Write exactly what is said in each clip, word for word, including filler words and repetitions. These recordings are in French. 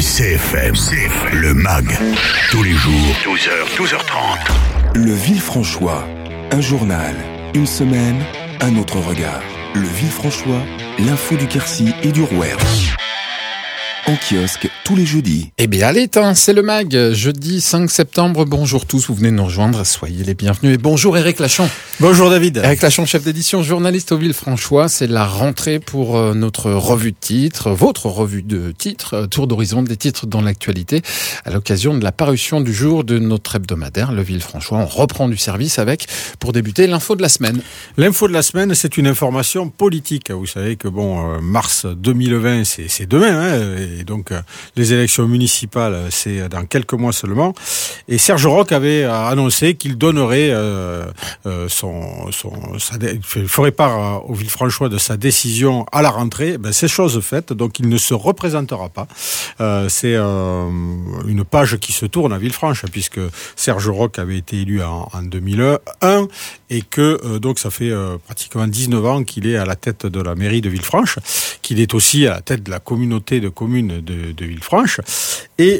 C F M, C F M, le M A G, tous les jours, douze heures, douze heures trente. Le Villefranchois, un journal, une semaine, un autre regard. Le Villefranchois, l'info du Quercy et du Rouergue. En kiosque tous les jeudis. Eh bien, allez, hein, c'est le M A G, jeudi cinq septembre. Bonjour tous, vous venez de nous rejoindre, soyez les bienvenus. Et bonjour Éric Lachon. Bonjour David. Éric Lachon, chef d'édition, journaliste au Villefranchois. C'est la rentrée pour euh, notre revue de titres, votre revue de titres, euh, tour d'horizon des titres dans l'actualité, à l'occasion de la parution du jour de notre hebdomadaire, le Villefranchois. On reprend du service avec, pour débuter, l'info de la semaine. L'info de la semaine, c'est une information politique. Vous savez que bon, euh, mars deux mille vingt, c'est, c'est demain, hein, et donc euh, les élections municipales, c'est dans quelques mois seulement. Et Serge Roch avait annoncé qu'il donnerait euh, euh, son, son, sa, ferait part au Villefranchois de sa décision à la rentrée. Ben, c'est chose faite, donc il ne se représentera pas. Euh, c'est euh, une page qui se tourne à Villefranche, puisque Serge Roch avait été élu en, en deux mille un et que euh, donc ça fait euh, pratiquement dix-neuf ans qu'il est à la tête de la mairie de Villefranche, qu'il est aussi à la tête de la communauté de communes de, de Villefranche. Et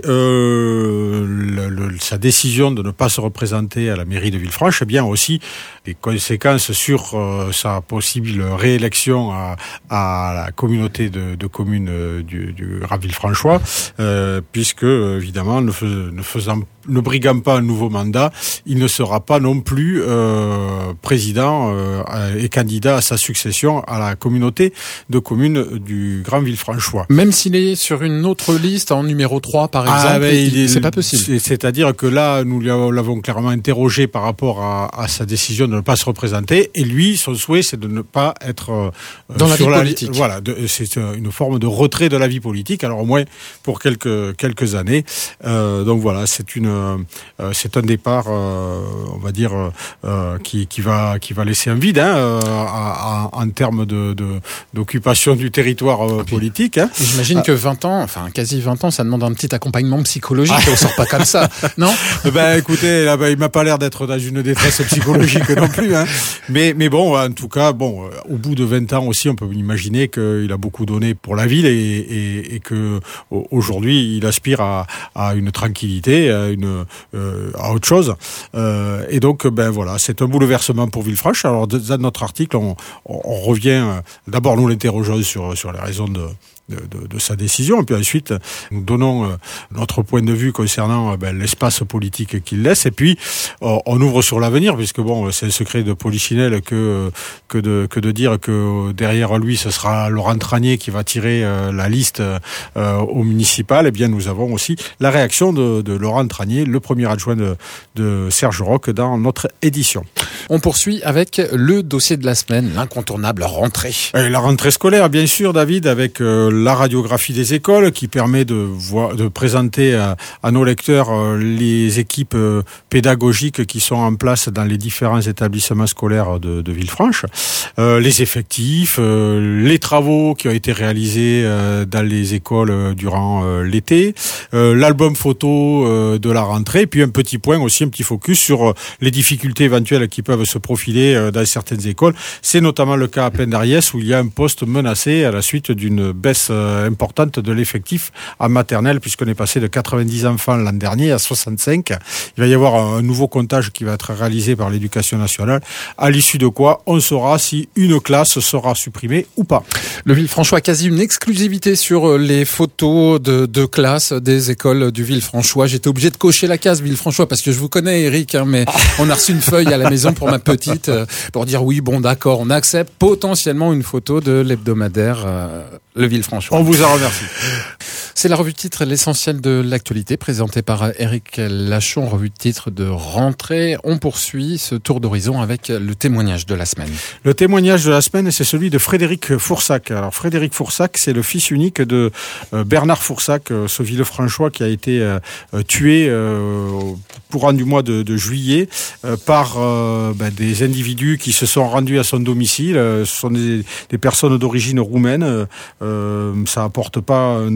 euh, le, le, sa décision de ne pas se représenter à la mairie de Villefranche, eh bien aussi des conséquences sur euh, sa possible réélection à, à la communauté de, de communes euh, du, du Villefranchois, euh, puisque évidemment ne, fais, ne faisant ne briguant pas un nouveau mandat, il ne sera pas non plus euh, président euh, et candidat à sa succession à la communauté de communes du Grand Villefranchois. Même s'il est sur une autre liste en numéro trois, par exemple, ah, ben, il, c'est pas possible. C'est-à-dire que là, nous l'avons clairement interrogé par rapport à, à sa décision de ne pas se représenter, et lui, son souhait, c'est de ne pas être euh, dans la sur vie la, politique. Voilà, de, c'est une forme de retrait de la vie politique. Alors au moins pour quelques quelques années. Euh, donc voilà, c'est une Euh, c'est un départ, euh, on va dire, euh, qui, qui va qui va laisser un vide hein, euh, à, à, en termes de, de d'occupation du territoire euh, okay. politique. Hein. J'imagine ah. que vingt ans, enfin quasi vingt ans, ça demande un petit accompagnement psychologique. Ah. On sort pas comme ça, non? Ben écoutez, là, ben, il m'a pas l'air d'être dans une détresse psychologique non plus. Hein. Mais mais bon, en tout cas, bon, au bout de vingt ans aussi, on peut imaginer qu'il a beaucoup donné pour la ville et, et, et que aujourd'hui, il aspire à, à une tranquillité, à une Euh, à autre chose. Euh, et donc, ben voilà, c'est un bouleversement pour Villefranche. Alors, dans notre article, on, on, on revient. Euh, d'abord, nous l'interrogeons sur sur les raisons de De, de, de sa décision, et puis ensuite nous donnons euh, notre point de vue concernant euh, ben, l'espace politique qu'il laisse, et puis euh, on ouvre sur l'avenir, puisque bon, c'est le secret de Polichinelle que que de que de dire que derrière lui ce sera Laurent Tranier qui va tirer euh, la liste euh, au municipal. Et bien nous avons aussi la réaction de, de Laurent Tranier, le premier adjoint de, de Serge Roch, dans notre édition. On poursuit avec le dossier de la semaine, l'incontournable rentrée. Et la rentrée scolaire, bien sûr, David, avec euh, la radiographie des écoles qui permet de voir, de présenter à, à nos lecteurs euh, les équipes euh, pédagogiques qui sont en place dans les différents établissements scolaires de, de Villefranche, euh, les effectifs, euh, les travaux qui ont été réalisés euh, dans les écoles euh, durant euh, l'été, euh, l'album photo euh, de la rentrée, puis un petit point aussi, un petit focus sur euh, les difficultés éventuelles qui peuvent se profiler euh, dans certaines écoles. C'est notamment le cas à Pendarriès où il y a un poste menacé à la suite d'une baisse euh, importante de l'effectif en maternelle, puisqu'on est passé de quatre-vingt-dix enfants l'an dernier à soixante-cinq. Il va y avoir un nouveau comptage qui va être réalisé par l'Éducation nationale, à l'issue de quoi on saura si une classe sera supprimée ou pas. Le Villefranchois a quasi une exclusivité sur les photos de, de classe des écoles du Villefranchois. J'étais obligé de cocher la case Villefranchois parce que je vous connais, Eric, hein, mais on a reçu une feuille à la maison pour ma petite, euh, pour dire oui, bon d'accord, on accepte potentiellement une photo de l'hebdomadaire euh, Le Villefranchois. On vous en remercie. C'est la revue de titre, l'essentiel de l'actualité, présentée par Éric Lachon, revue de titre de rentrée. On poursuit ce tour d'horizon avec le témoignage de la semaine. Le témoignage de la semaine, c'est celui de Frédéric Foursac. Alors Frédéric Foursac, c'est le fils unique de Bernard Foursac, ce Villefranchois qui a été tué au courant du mois de, de juillet par ben, des individus qui se sont rendus à son domicile. Ce sont des, des personnes d'origine roumaine. Euh, ça apporte pas un détail particulier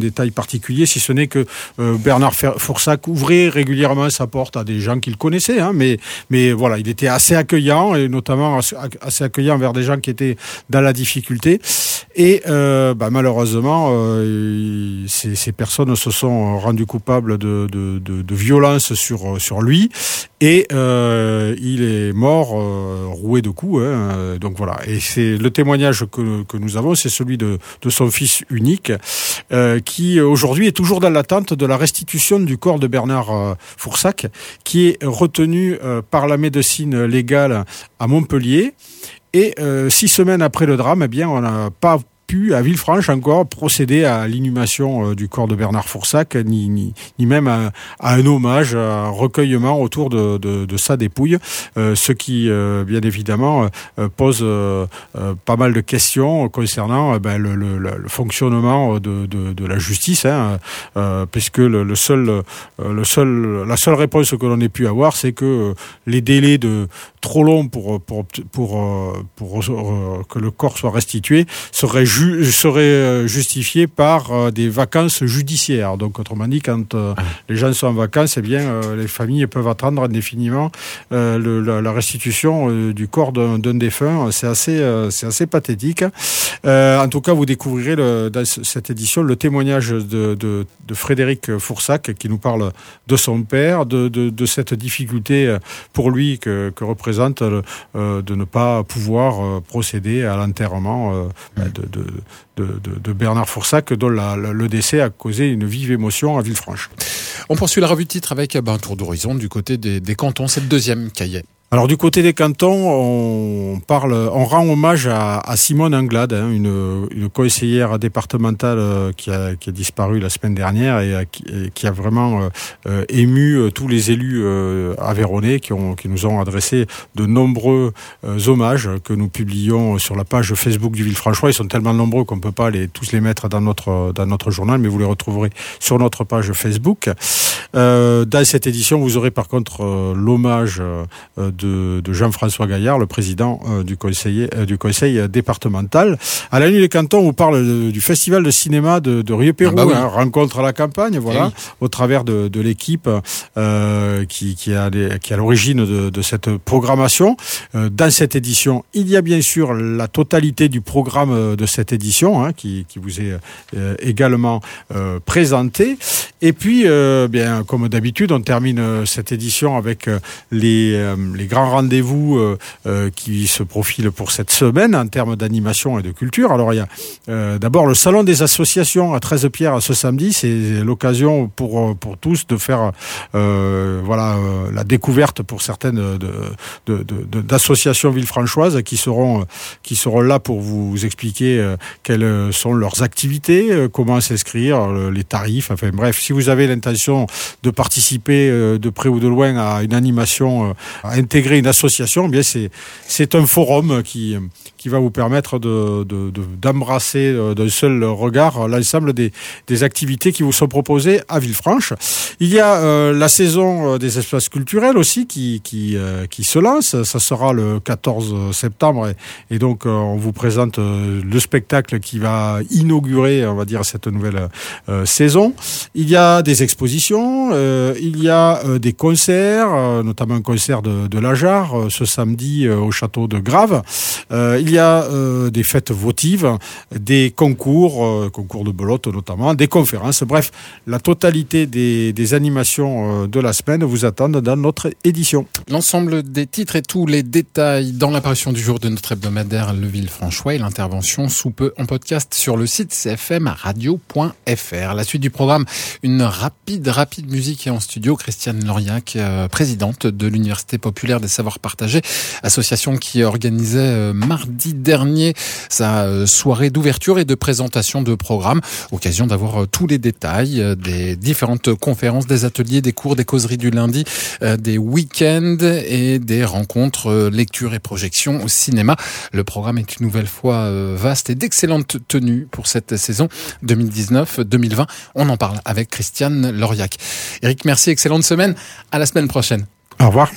particulier, si ce n'est que euh, Bernard Foursac ouvrait régulièrement sa porte à des gens qu'il connaissait, hein, mais, mais voilà, il était assez accueillant, et notamment assez accueillant envers des gens qui étaient dans la difficulté. Et euh, bah, malheureusement, euh, ces, ces personnes se sont rendues coupables de, de, de, de violence sur, sur lui, et euh, il est mort euh, roué de coups. Hein, donc voilà. Et c'est le témoignage que, que nous avons, c'est celui de, de son fils unique, euh, qui aujourd'hui est toujours dans l'attente de la restitution du corps de Bernard euh, Foursac, qui est retenu euh, par la médecine légale à Montpellier. Et euh, six semaines après le drame, eh bien, on n'a pas pu, à Villefranche encore, procéder à l'inhumation euh, du corps de Bernard Foursac, ni, ni, ni même à, à un hommage, à un recueillement autour de, de, de sa dépouille, euh, ce qui, euh, bien évidemment, euh, pose euh, euh, pas mal de questions concernant euh, ben, le, le, le fonctionnement de, de, de la justice, hein, euh, puisque le, le seul, euh, le seul, la seule réponse que l'on ait pu avoir, c'est que euh, les délais de trop longs pour, pour, pour, pour, pour, pour euh, que le corps soit restitué seraient ju- serait justifié par euh, des vacances judiciaires. Donc, autrement dit, quand euh, les gens sont en vacances, eh bien, euh, les familles peuvent attendre indéfiniment euh, le, la, la restitution euh, du corps d'un, d'un défunt. C'est assez, euh, c'est assez pathétique. Euh, en tout cas, vous découvrirez le, dans cette édition le témoignage de, de, de Frédéric Foursac, qui nous parle de son père, de, de, de cette difficulté pour lui que, que représente euh, de ne pas pouvoir euh, procéder à l'enterrement euh, de, de De, de, de Bernard Foursac, dont la, la, le décès a causé une vive émotion à Villefranche. On poursuit la revue de titre avec ben, un tour d'horizon du côté des, des cantons. C'est le deuxième cahier. Alors du côté des cantons, on parle, on rend hommage à, à Simone Anglade, hein, une, une conseillère départementale qui a, qui a disparu la semaine dernière et, qui, et qui a vraiment euh, ému tous les élus euh, aveyronnais qui, ont, qui nous ont adressé de nombreux euh, hommages que nous publions sur la page Facebook du Villefranchois. Ils sont tellement nombreux qu'on ne peut pas les, tous les mettre dans notre, dans notre journal, mais vous les retrouverez sur notre page Facebook. Euh, dans cette édition, vous aurez par contre euh, l'hommage euh, De, de Jean-François Gaillard, le président euh, du, conseiller, euh, du conseil départemental. À la nuit des cantons, on parle de, du festival de cinéma de, de Rieux-Pérou, ah bah oui. hein, rencontre à la campagne, voilà, oui. au travers de, de l'équipe euh, qui, qui, a les, qui est à l'origine de, de cette programmation. Euh, dans cette édition, il y a bien sûr la totalité du programme de cette édition hein, qui, qui vous est euh, également euh, présenté. Et puis, euh, bien, comme d'habitude, on termine cette édition avec les, euh, les grands rendez-vous euh, euh, qui se profilent pour cette semaine en termes d'animation et de culture. Alors, il y a euh, d'abord le salon des associations à treize-Pierre ce samedi. C'est l'occasion pour pour tous de faire euh, voilà euh, la découverte pour certaines de, de, de, de d'associations villefranchoises qui seront qui seront là pour vous expliquer euh, quelles sont leurs activités, euh, comment s'inscrire, euh, les tarifs. Enfin bref, si vous avez l'intention de participer euh, de près ou de loin à une animation, euh, à intégrer une association, eh bien c'est c'est un forum qui qui va vous permettre de, de, de d'embrasser d'un seul regard l'ensemble des des activités qui vous sont proposées à Villefranche. Il y a euh, la saison des espaces culturels aussi qui qui euh, qui se lance. Ça sera le quatorze septembre et, et donc euh, on vous présente euh, le spectacle qui va inaugurer, on va dire, cette nouvelle euh, saison. Il y a des expositions, euh, il y a euh, des concerts, euh, notamment un concert de, de Lajar euh, ce samedi euh, au château de Grave. Euh, il y a euh, des fêtes votives, des concours, euh, concours de belote notamment, des conférences. Bref, la totalité des, des animations euh, de la semaine vous attendent dans notre édition. L'ensemble des titres et tous les détails dans l'apparition du jour de notre hebdomadaire Le Villefranchois et l'intervention sous peu en podcast sur le site c f m radio point f r. La suite du programme, une rapide, rapide musique et en studio, Christiane Lauriac, euh, présidente de l'Université populaire des savoirs partagés, association qui organisait euh, mardi dernier sa euh, soirée d'ouverture et de présentation de programme. Occasion d'avoir euh, tous les détails euh, des différentes conférences, des ateliers, des cours, des causeries du lundi, euh, des week-ends et des rencontres, euh, lectures et projections au cinéma. Le programme est une nouvelle fois euh, vaste et d'excellente tenue pour cette saison deux mille dix-neuf deux mille vingt. On en parle avec Christiane Lauriac. Eric, merci, excellente semaine. À la semaine prochaine. Au revoir.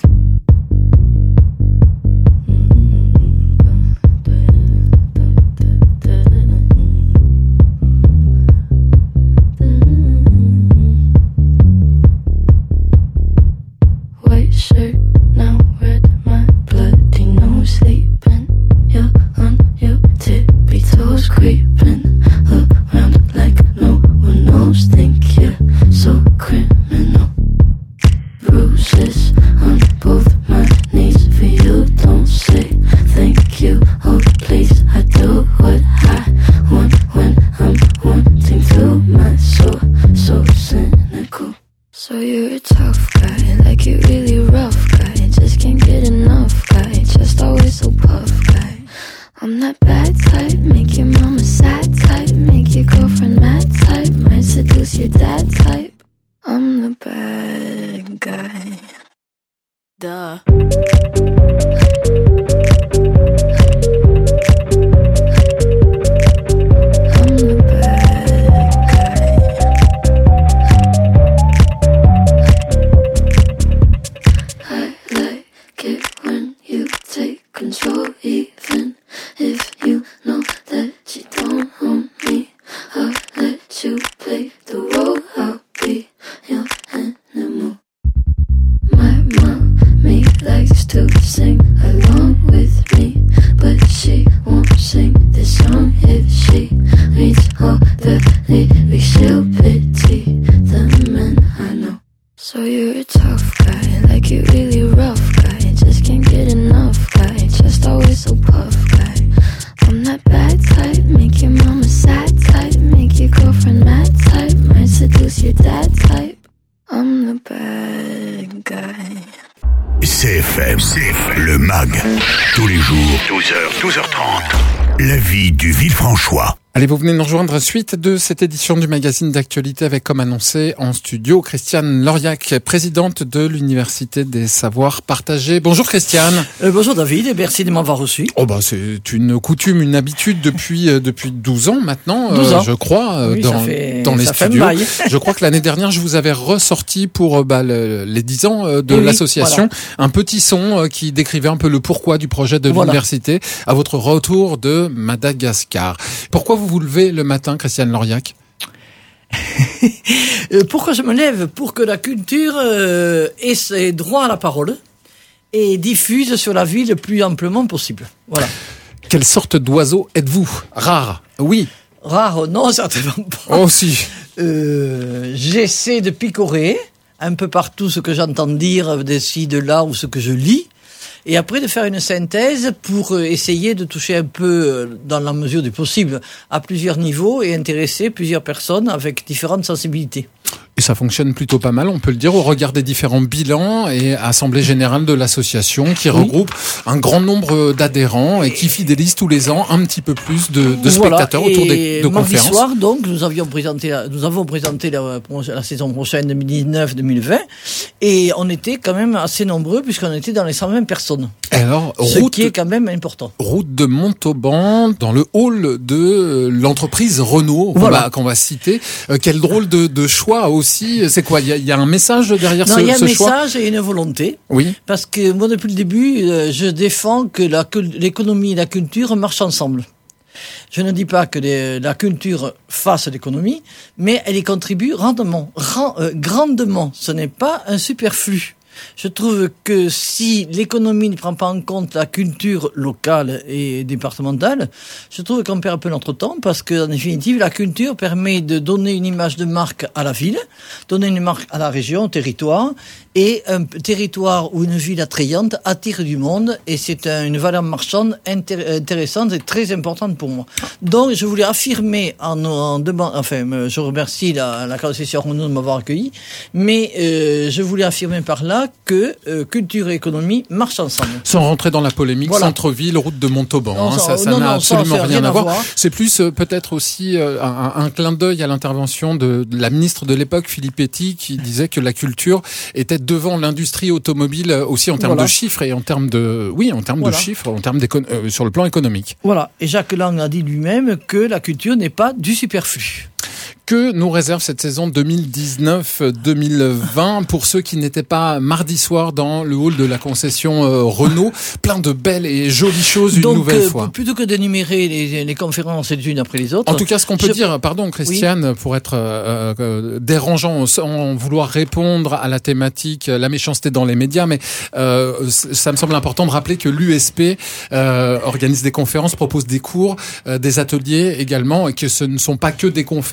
Mm-hmm. you're a tough guy, like you really rough guy. Just can't get enough guy, just always so puff guy. I'm that bad type, make your mama sad type, make your girlfriend mad type, might seduce your dad type. I'm the bad guy. Duh. Control, even if you know that you don't own me. I'll let you play the role, I'll be your animal. My mommy likes to sing along with me, but she won't sing this song if she reads all the lyrics. She'll pity the men I know. So you're a tough guy, like you really rough guy, just can't get enough guy, just always so puff guy. I'm that bad type, make your mama sad type, make your girlfriend mad type, might seduce your dad type. I'm the bad guy. C F M, C F M, le M A G, tous les jours, douze heures, douze heures trente, la vie du Villefranchois. Allez, vous venez nous rejoindre, suite de cette édition du magazine d'actualité avec, comme annoncé, en studio, Christiane Lauriac, présidente de l'Université des Savoirs Partagés. Bonjour Christiane. Euh, bonjour David, et merci de m'avoir reçu. Oh bah c'est une coutume, une habitude depuis euh, depuis douze ans maintenant, douze ans. Euh, je crois, euh, oui, dans, ça fait, dans les ça studios. Fait je crois que l'année dernière, je vous avais ressorti pour euh, bah, le, les dix ans euh, de oui, l'association, voilà. un petit son euh, qui décrivait un peu le pourquoi du projet de voilà. l'université à votre retour de Madagascar. Pourquoi vous vous levez le matin, Christiane Lauriac? Pourquoi je me lève? Pour que la culture euh, ait ses droits à la parole et diffuse sur la vie le plus amplement possible. Voilà. Quelle sorte d'oiseau êtes-vous? Rare? Oui. Rare? Non, certainement pas. Oh si. Euh, j'essaie de picorer un peu partout ce que j'entends dire d'ici, de là, ou ce que je lis. Et après de faire une synthèse pour essayer de toucher un peu, dans la mesure du possible, à plusieurs niveaux et intéresser plusieurs personnes avec différentes sensibilités. Et ça fonctionne plutôt pas mal, on peut le dire, au regard des différents bilans et assemblées générales de l'association qui oui. regroupe un grand nombre d'adhérents et qui fidélise tous les ans un petit peu plus de, de spectateurs voilà. autour des, de mardi conférences. Soir, donc, nous avions présenté, nous avons présenté la, la saison prochaine deux mille dix-neuf deux mille vingt et on était quand même assez nombreux puisqu'on était dans les cent vingt personnes. Alors, ce route, qui est quand même important. Route de Montauban, dans le hall de l'entreprise Renault, voilà. qu'on, va, qu'on va citer. Euh, quel drôle de, de choix aussi. C'est quoi? Il y a, y a un message derrière non, ce choix? Non, il y a un message et une volonté. Oui. Parce que moi, depuis le début, euh, je défends que la, l'économie et la culture marchent ensemble. Je ne dis pas que les, la culture fasse l'économie, mais elle y contribue rendement, rend, euh, grandement. Ce n'est pas un superflu. Je trouve que si l'économie ne prend pas en compte la culture locale et départementale, je trouve qu'on perd un peu notre temps parce que, en définitive, la culture permet de donner une image de marque à la ville, donner une marque à la région, au territoire, et un territoire ou une ville attrayante attire du monde et c'est un, une valeur marchande intér- intéressante et très importante pour moi. Donc, je voulais affirmer en, en demandant, enfin, je remercie la, la concession Renault de m'avoir accueilli, mais euh, je voulais affirmer par là que euh, culture et économie marchent ensemble. Sans rentrer dans la polémique, voilà. Centre-ville, route de Montauban, non, hein, ça, ça non, n'a non, absolument ça rien, rien à voir. voir. C'est plus euh, peut-être aussi euh, un, un clin d'œil à l'intervention de, de la ministre de l'époque, Filippetti, qui disait que la culture était devant l'industrie automobile aussi en termes voilà. de chiffres et en termes de, oui, en termes voilà. de chiffres, en termes d'écon- euh, sur le plan économique. Voilà. Et Jacques Lang a dit lui-même que la culture n'est pas du superflu. Que nous réserve cette saison deux mille dix-neuf deux mille vingt pour ceux qui n'étaient pas mardi soir dans le hall de la concession euh, Renault? Plein de belles et jolies choses une Donc, nouvelle euh, fois. Plutôt que d'énumérer les, les conférences les unes après les autres. En tout cas, ce qu'on peut je... dire, pardon Christiane, oui. pour être euh, euh, dérangeant sans vouloir répondre à la thématique la méchanceté dans les médias, mais euh, ça me semble important de rappeler que l'U S P euh, organise des conférences, propose des cours, euh, des ateliers également, et que ce ne sont pas que des conférences. Non.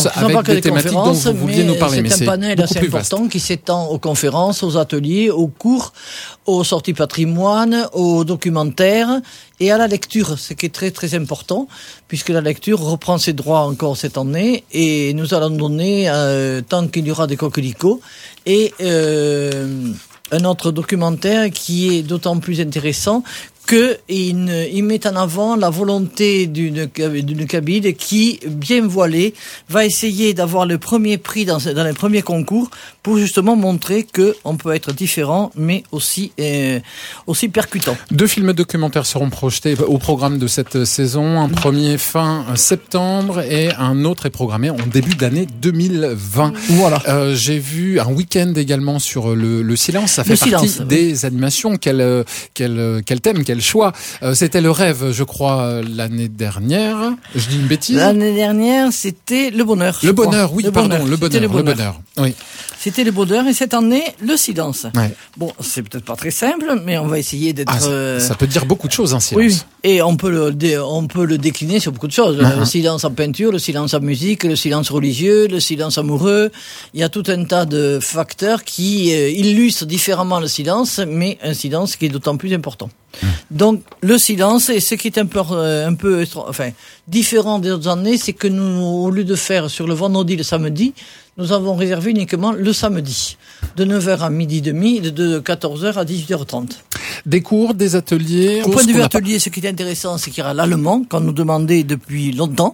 avec pas que des des thématiques dont conférences, vous vouliez mais nous parler. Mais c'est un c'est panel beaucoup assez plus vaste. important qui s'étend aux conférences, aux ateliers, aux cours, aux sorties patrimoine, aux documentaires et à la lecture, ce qui est très très important, puisque la lecture reprend ses droits encore cette année et nous allons donner, euh, tant qu'il y aura des coquelicots, et euh, un autre documentaire qui est d'autant plus intéressant que il, il met en avant la volonté d'une d'une cabine qui, bien voilée, va essayer d'avoir le premier prix dans, dans les premiers concours pour justement montrer que on peut être différent, mais aussi euh, aussi percutant. Deux films documentaires seront projetés au programme de cette saison. Un premier fin septembre et un autre est programmé en début d'année deux mille vingt. Voilà. Euh, j'ai vu un week-end également sur le, le silence. Ça fait Le partie silence, des oui. animations. Quel, quel, quel thème, quel choix. Euh, c'était le rêve, je crois, l'année dernière. Je dis une bêtise. L'année dernière, c'était le bonheur. Le je crois. bonheur, oui, le pardon, bonheur. le bonheur, C'était le bonheur. Oui. C'était le bonheur et cette année, le silence. Ouais. Bon, c'est peut-être pas très simple, mais on va essayer d'être... Ah, ça, euh, ça peut dire beaucoup de choses, un silence. Oui, et on peut le dé- on peut le décliner sur beaucoup de choses. Uh-huh. Le silence en peinture, le silence en musique, le silence religieux, le silence amoureux. Il y a tout un tas de facteurs qui euh, illustrent différemment le silence, mais un silence qui est d'autant plus important. Mmh. Donc le silence, et ce qui est un peu euh, un peu enfin différent des autres années, c'est que nous, au lieu de faire sur le vendredi, le samedi, nous avons réservé uniquement le samedi, de neuf heures à midi et demi, de quatorze heures à dix-huit heures trente. Des cours, des ateliers. Au point de vue qu'on a pas- atelier, ce qui est intéressant, c'est qu'il y aura l'allemand qu'on nous demandait depuis longtemps.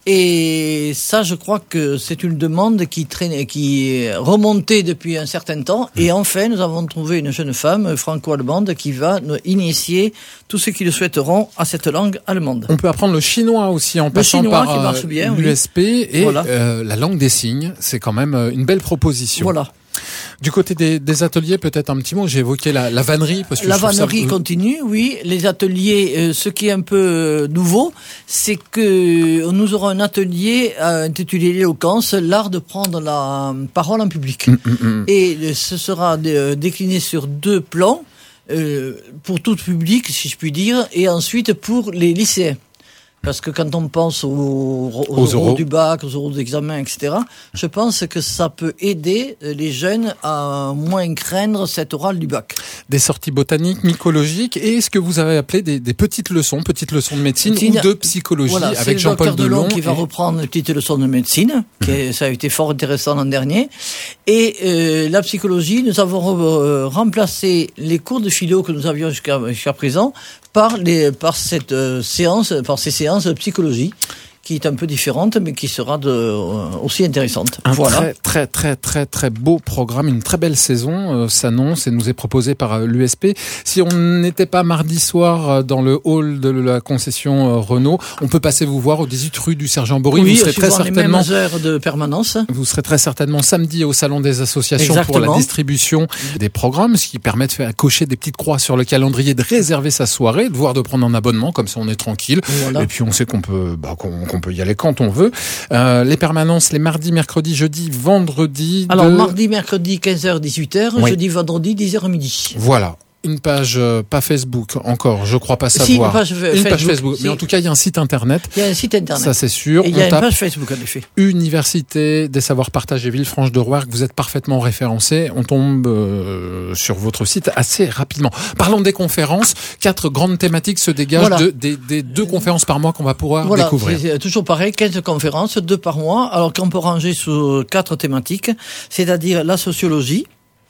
Et ça, je crois que c'est une demande qui traînait, qui est remontée depuis un certain temps. Et enfin, nous avons trouvé une jeune femme franco-allemande qui va nous initier tous ceux qui le souhaiteront à cette langue allemande. On peut apprendre le chinois aussi en passant chinois par qui marche bien, l'U S P et Voilà. euh, la langue des signes. C'est quand même euh, une belle proposition. Voilà. Du côté des, des ateliers, peut-être un petit mot. J'ai évoqué la, la vannerie parce que La je trouve ça- vannerie continue, oui. Les ateliers, euh, ce qui est un peu euh, nouveau, c'est que nous aurons un atelier euh, intitulé l'éloquence, l'art de prendre la euh, parole en public. Hum, hum, hum. Et euh, ce sera euh, décliné sur deux plans, euh, pour tout public, si je puis dire, et ensuite pour les lycéens. Parce que quand on pense aux, aux, Aux oraux oraux. du bac, aux oraux d'examen, et cetera, je pense que ça peut aider les jeunes à moins craindre cet oral du bac. Des sorties botaniques, mycologiques et ce que vous avez appelé des, des petites leçons, petites leçons de médecine Petite- ou de psychologie Voilà, c'est avec le Jean-Paul docteur Delon Delon. qui va et- reprendre une petite leçon de médecine, qui est- ça a été fort intéressant l'an dernier. Et euh, la psychologie, nous avons re- euh, remplacé les cours de philo que nous avions jusqu'à jusqu'à présent par les par cette euh, séance, par ces séances de psychologie, qui est un peu différente, mais qui sera de, euh, aussi intéressante. Un voilà. très très très très très beau programme, une très belle saison euh, s'annonce et nous est proposée par euh, l'U S P. Si on n'était pas mardi soir euh, dans le hall de la concession euh, Renault, on peut passer vous voir au dix-huit rue du Sergent Bory. Oui, vous serez très suivant les certainement mêmes heures de permanence. Vous serez très certainement samedi au Salon des associations pour Exactement. la distribution des programmes, ce qui permet de faire cocher des petites croix sur le calendrier, de réserver sa soirée, de voir de prendre un abonnement, comme ça on est tranquille. Voilà. Et puis on sait qu'on peut, bah, qu'on, qu'on peut y aller quand on veut. Euh, les permanences, les mardis, mercredis, jeudi, vendredi. Alors, de... mardi, mercredi, quinze heures, dix-huit heures, Oui. jeudi, vendredi, dix heures midi. Voilà. Une page, euh, pas Facebook encore, je crois pas Si, savoir. une page, Une page Facebook. si. Mais en tout cas, il y a un site internet. Il y a un site internet. Ça, c'est sûr. Et il y On a une tape page Facebook, en effet. Université des savoirs partagés Villefranche-de-Rouergue, vous êtes parfaitement référencé. On tombe euh, sur votre site assez rapidement. Parlons des conférences. Quatre grandes thématiques se dégagent Voilà. de, des, des deux conférences par mois qu'on va pouvoir Voilà, découvrir. c'est toujours pareil, quinze conférences, deux par mois, alors qu'on peut ranger sous quatre thématiques, c'est-à-dire la sociologie,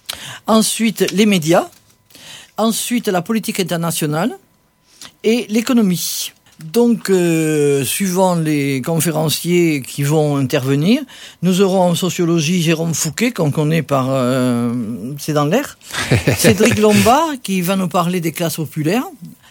ensuite les médias, ensuite la politique internationale et l'économie. Donc, euh, suivant les conférenciers qui vont intervenir, nous aurons en sociologie Jérôme Fouquet, qu'on connaît par... Euh, c'est dans l'air. Cédric Lombard, qui va nous parler des classes populaires.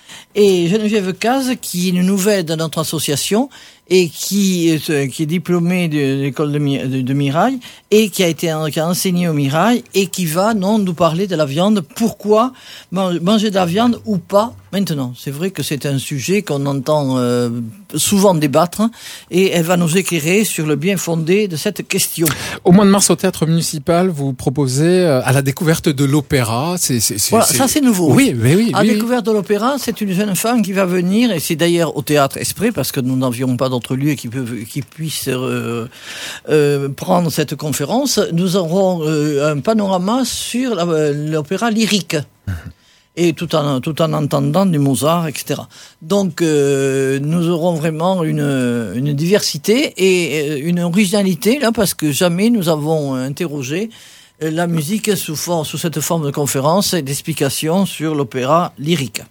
Et Geneviève Caz, qui est une nouvelle de notre association et qui est, qui est diplômée de l'école de, de, de Mirail et qui a été qui a enseigné au Mirail et qui va non nous parler de la viande. Pourquoi manger de la viande ou pas maintenant? C'est vrai que c'est un sujet qu'on entend euh, souvent débattre et elle va nous éclairer sur le bien fondé de cette question. Au mois de mars, au théâtre municipal, vous proposez euh, à la découverte de l'opéra. C'est, c'est, c'est, Voilà, c'est... ça c'est nouveau. Oui, oui, oui. À oui, découverte de l'opéra, c'est une jeune femme qui va venir et c'est d'ailleurs au théâtre Esprit parce que nous n'avions pas d'autre autre lieu qui peut, qui puisse euh, euh, prendre cette conférence, nous aurons euh, un panorama sur la, l'opéra lyrique. Mmh. Et tout en tout en entendant du Mozart, et cetera. Donc euh, nous aurons vraiment une une diversité et une originalité là, parce que jamais nous avons interrogé la musique sous forme, sous cette forme de conférence et d'explication sur l'opéra lyrique.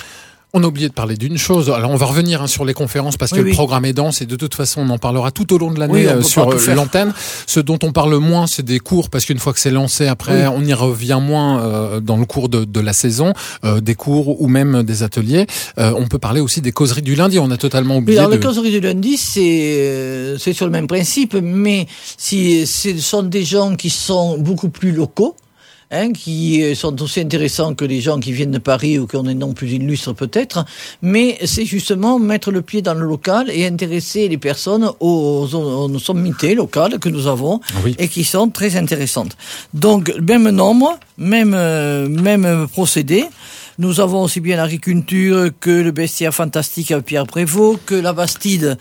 On a oublié de parler d'une chose. Alors, on va revenir hein, sur les conférences parce oui, que oui. le programme est dense et de toute façon, on en parlera tout au long de l'année oui, euh, sur euh, l'antenne. Ce dont on parle moins, c'est des cours parce qu'une fois que c'est lancé, après, oui. on y revient moins euh, dans le cours de, de la saison, euh, des cours ou même des ateliers. Euh, on peut parler aussi des causeries du lundi. On a totalement oublié. Oui, alors, de... les causeries du lundi, c'est c'est sur le même principe, mais si ce sont des gens qui sont beaucoup plus locaux. Hein, qui sont aussi intéressants que les gens qui viennent de Paris ou qui ont des noms plus illustres peut-être, mais c'est justement mettre le pied dans le local et intéresser les personnes aux, aux, aux sommités locales que nous avons oui. et qui sont très intéressantes. Donc, même nombre, même, euh, même procédé. Nous avons aussi bien l'agriculture que le bestiaire fantastique avec Pierre Prévost, que la Bastide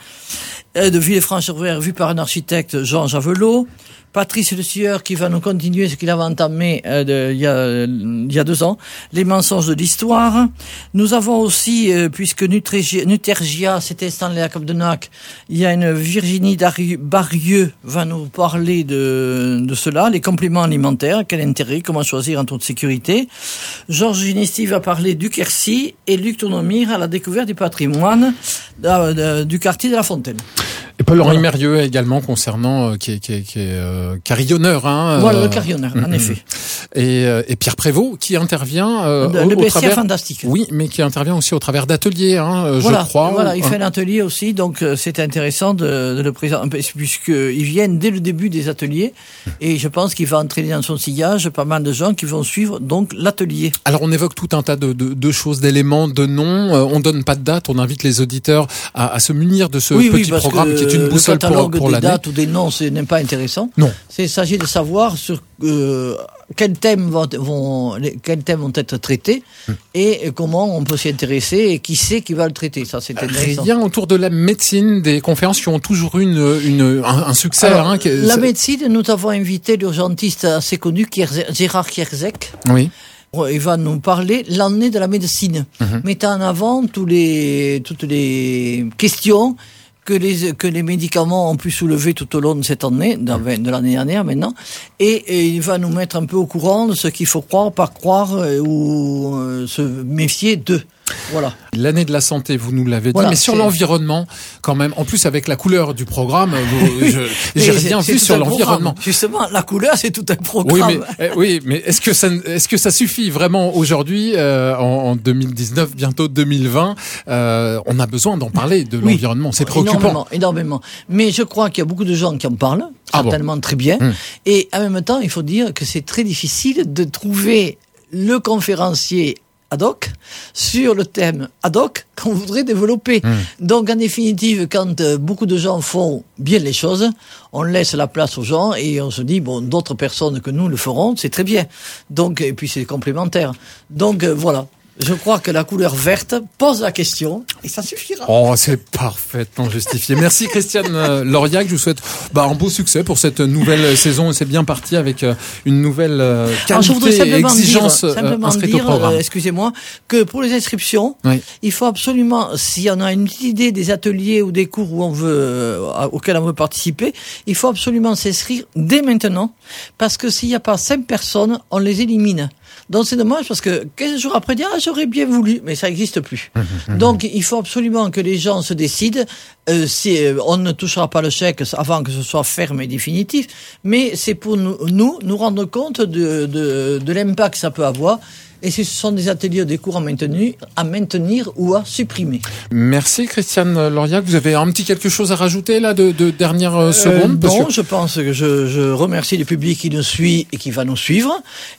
de Villefranche-sur-Mer vue par un architecte, Jean Javelot, Patrice Le Sieur qui va nous continuer ce qu'il avait entamé euh, de, il, y a, il y a deux ans, les mensonges de l'histoire. Nous avons aussi, euh, puisque Nutergia, Nutergia s'est installé à Cap-de-Nac, il y a une Virginie Barieux va nous parler de, de cela, les compléments alimentaires, quel intérêt, comment choisir en toute sécurité. Georges Ginesti va parler du Quercy et Luc Tournemire à la découverte du patrimoine de, de, du quartier de la Fontaine. Et Paul-Henri voilà. Mérieux également concernant euh, qui est qui est, qui est euh, carillonneur hein. Voilà euh, le carillonneur en mmh, effet. Et, euh, et Pierre Prévost qui intervient euh, le, au, le au travers fantastique. Oui, mais qui intervient aussi au travers d'ateliers hein, euh, voilà, je crois. Voilà, ou, il hein. fait un atelier aussi donc euh, c'est intéressant de, de le présenter puisque ils viennent dès le début des ateliers et je pense qu'il va entraîner dans son sillage pas mal de gens qui vont suivre donc l'atelier. Alors on évoque tout un tas de de, de choses, d'éléments, de noms, euh, on donne pas de date, on invite les auditeurs à, à se munir de ce oui, petit oui, programme qui est une boussole pour pour des l'année. Dates ou des noms, ce n'est pas intéressant. Non. C'est, il s'agit de savoir sur euh, quels thèmes vont, vont quels thèmes vont être traités hum. et comment on peut s'y intéresser et qui sait qui va le traiter. Ça, c'est intéressant. Rien autour de la médecine, des conférences qui ont toujours eu une, une un, un succès. Alors, hein, qui, la médecine, nous avons invité l'urgentiste assez connu, Gérard Kierzek. Oui. Il va nous parler l'année de la médecine, mm-hmm. mettant en avant tous les toutes les questions que les que les médicaments ont pu soulever tout au long de cette année, de l'année dernière maintenant, et, et il va nous mettre un peu au courant de ce qu'il faut croire, pas croire euh, ou euh, se méfier d'eux. Voilà. L'année de la santé, vous nous l'avez dit, voilà, mais sur c'est... l'environnement, quand même, en plus avec la couleur du programme, vous, je, j'ai rien vu sur l'environnement. Programme. Justement, la couleur, c'est tout un programme. Oui, mais, eh, oui, mais est-ce que ça, est-ce que ça suffit vraiment aujourd'hui, euh, en, en deux mille dix-neuf, bientôt deux mille vingt, euh, on a besoin d'en parler de oui, l'environnement, c'est préoccupant. Énormément, énormément. Mais je crois qu'il y a beaucoup de gens qui en parlent, certainement ah bon. très bien, hum. et en même temps, il faut dire que c'est très difficile de trouver le conférencier ad hoc sur le thème ad hoc qu'on voudrait développer. Mmh. Donc en définitive, quand euh, beaucoup de gens font bien les choses, on laisse la place aux gens et on se dit bon, d'autres personnes que nous le feront, c'est très bien. Donc et puis c'est complémentaire. Donc euh, voilà. Je crois que la couleur verte pose la question et ça suffira. Oh, c'est parfaitement justifié. Merci Christiane Lauriac. Je vous souhaite bah, un beau succès pour cette nouvelle saison. C'est bien parti avec une nouvelle euh, qualité et exigence dire, simplement inscrite dire, au programme. Euh, excusez-moi, que pour les inscriptions, oui. il faut absolument, si on a une petite idée des ateliers ou des cours où on veut, euh, auxquels on veut participer, il faut absolument s'inscrire dès maintenant, parce que s'il n'y a pas cinq personnes, on les élimine. Donc c'est dommage parce que quinze jours après, dire ah, j'aurais bien voulu, mais ça n'existe plus. Donc il faut absolument que les gens se décident. Euh, si, euh, on ne touchera pas le chèque avant que ce soit ferme et définitif, mais c'est pour nous nous, nous rendre compte de, de, de l'impact que ça peut avoir. Et ce sont des ateliers, des cours à maintenir, à maintenir ou à supprimer. Merci Christiane Lauriac. Vous avez un petit quelque chose à rajouter là de, de dernière euh, seconde? euh, Non, que... je pense que je, je remercie le public qui nous suit et qui va nous suivre.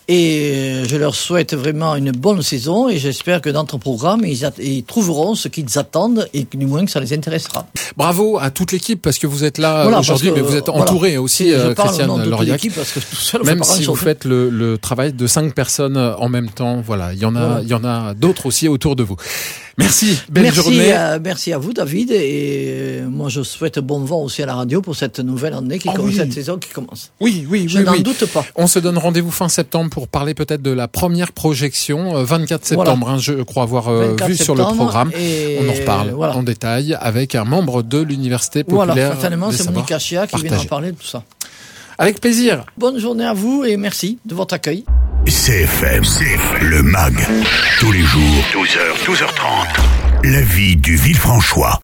Et je leur souhaite vraiment une bonne saison et j'espère que dans notre programme, ils, at- ils trouveront ce qu'ils attendent et du moins que ça les intéressera. Bravo à toute l'équipe parce que vous êtes là voilà, aujourd'hui, que, mais vous êtes entouré voilà, aussi, euh, Christiane Lauriac. Parce que tout seul, même si vous faites le, le travail de cinq personnes en même temps, enfants. Voilà, il y en a, Voilà. il y en a d'autres aussi autour de vous. Merci, belle merci, journée. euh, merci à vous, David. Et euh, moi, je souhaite bon vent aussi à la radio pour cette nouvelle année, qui Oh commence, oui. cette saison qui commence. Oui, oui, Je oui, n'en oui. doute pas. On se donne rendez-vous fin septembre pour parler peut-être de la première projection, euh, vingt-quatre septembre, hein, je crois avoir euh, vingt-quatre vu sur le septembre, programme. et On en reparle voilà. en détail avec un membre de l'Université Voilà, populaire certainement, des c'est savoirs Monique Chia qui viendra partagés. parler de tout ça. Avec plaisir. Bonne journée à vous et merci de votre accueil. C F M, C F M, le MAG, tous les jours, douze heures, douze heures trente. La vie du Villefranchois.